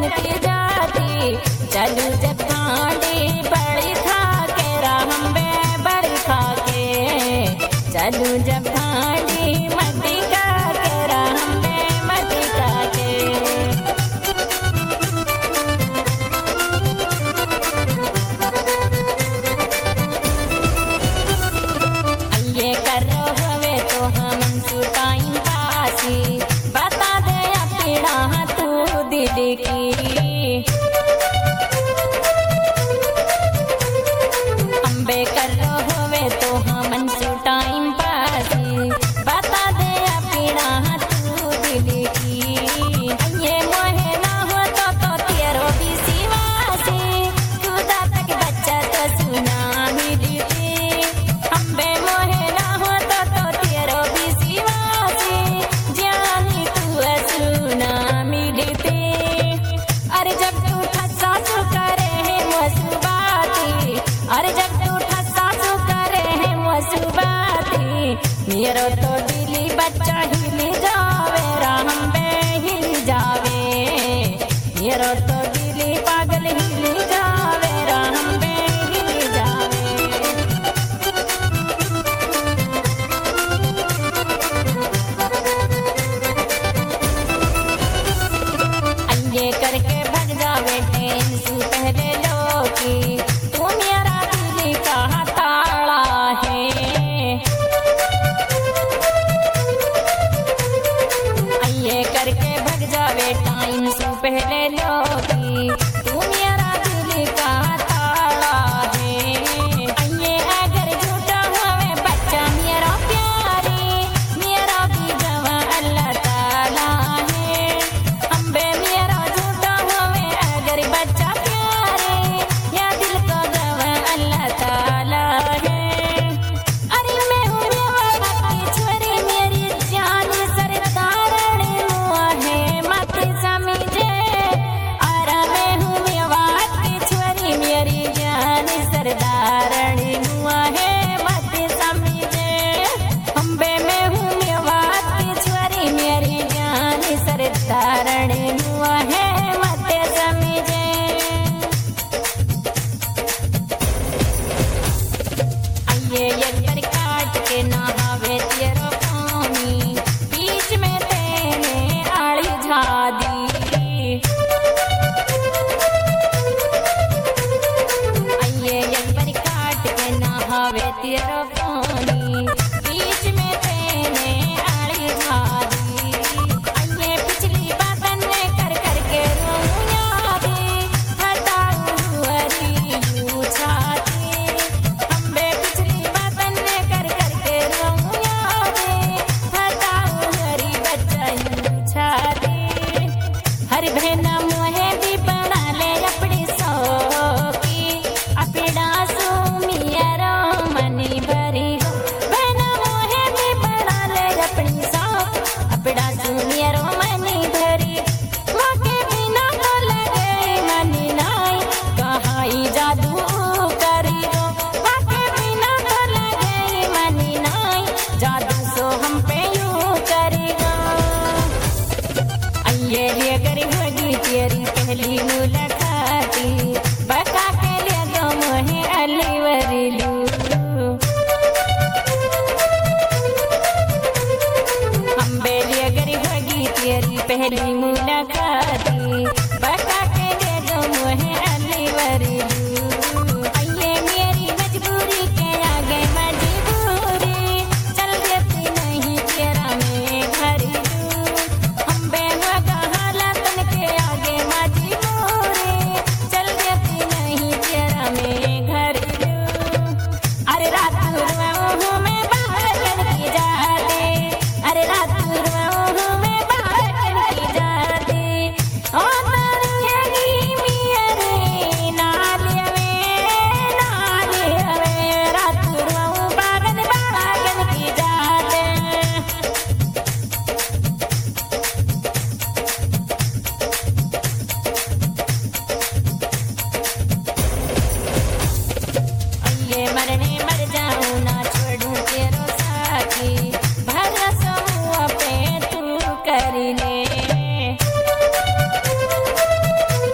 कन की जाती चलू जब भांडी बड़ी खा के राम बे बड़ी खा के चलू जब भांडी मटी का के राम बे मटी का के ये करो हवे तो हम टाइम पासी बता दे पीड़ा तू दिल की अम्बे करो हवे तो हम टाइम पासी बता दे पीड़ा तू दिल की ये मोहे ना हो तो तेरो भी सिवासी खुदा तक बच्चा तो सुना मिली अम्बे मोहे ना हो तो तेरो भी सिवासी जानी तू सुना मिलते अरे जब तू ठसा सु करे है मसुबाती अरे जब तू ठसा सु करे है मसुबाती मेरो तो दिली बच्चा हिल जावे राम बे हिल जावे मेरो तो दिली पागल हिल जावे राम बे हिल जावे ये करके भग जावे टेंशन पहले लोगी तू मेरा दिल का ताला है ये करके भग जावे टाइम से पहले लोगी तू मेरा दिल का ताला है ये अगर झूठा हुए बच्चा मेरा प्यारी मेरा भी गवा अल्लाह ताला है अम्बे मेरा झूठा हुए अगर बच्चा प्यारे या दिल को गवा अल्लाह ताला है अरे मैं हूँ मेवा की छोरी मेरी जान सरदारण हुआ है मत समझे अरे मैं हूँ मेवा की छोरी मेरी जान सरदारण हुआ है मत समझे अम्बे मैं हूँ मेवा की छोरी मेरी जान सरदारण हुआ है मत समझे ये एक काट के नहावे तेरो पानी बीच में तेने आड़ी झादी ये एक काट के नहावे तेरो पानी बीच में तेने आड़ी झादी ये पिछली बातन कर करके रोया दे हटाऊ हरी यू छाती अम्बे पिछली बातन कर करके रोया दे हटाऊ हरी बच्चा यू छाती हर बहना मोहे भी बना ले अपनी सौकी अपना सुमिया मनी भरी हो बहना मोहे भी बना ले अपनी सौक अपना सुमिया मनी भरी मौके बिना तो लगे मनी नाई कहाई जादू करी हो मौके बिना तो लगे मनी नाई जादू सो हम पे यूं करी हो ये गरीब होगी तेरी पहली मुलाकाती बता के ले दो मोहे अली वरीलू अम्बे लिए गरीब होगी तेरी पहली मुलाकाती बता के ले दो मोहे अली वरीलू ये मेरी मजबूरी के आगे मजबूरी चल देती नहीं तेरा मैं घरेलू अम्बे मगा हालातन के आगे मजबूरी चल देती नहीं तेरा मैं घरेलू अरे रात हूँ मैं बाहर की जाते अरे रात हूँ मैं बाहर की जाते ओ तारी मिया रे नाले रात हूँ बागन की जाते ये मरने मर जाऊं ना छोड़ूं तेरो साथी भरोसा हुआ पे तू कर ले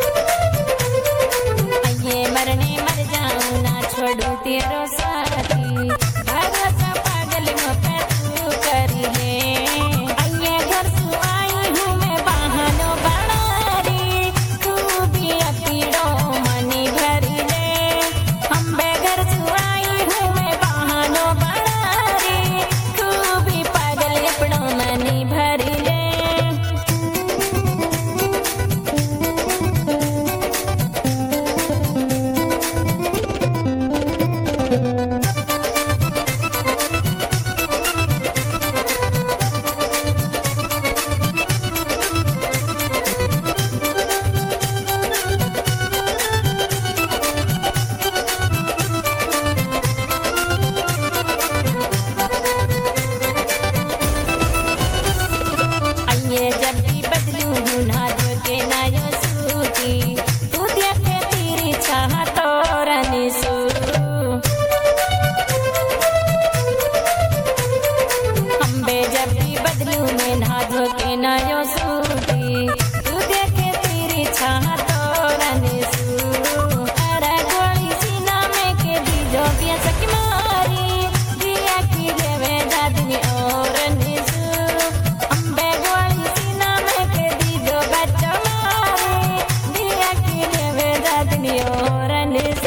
आयो सूती तू देखे तेरी छाह तोरन सू अरे गोली सीना में के दी जो बेसक मारी दिया की देवे दादनी और निसू अम्बे गोली सीना में के दी जो बच्चा मारी दिया की देवे दादनी और निसू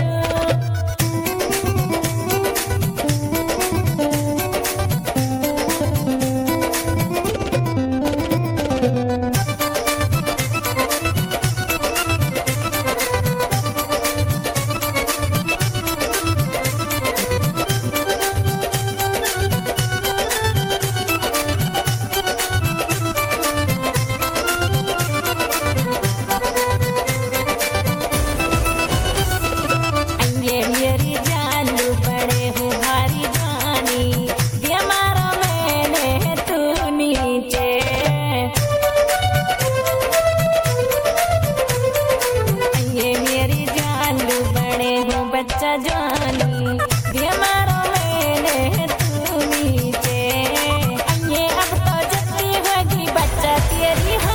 बच्चा जानी हमारा मैंने तू नीचे ये अब तो जल्दी होगी बच्चा तेरी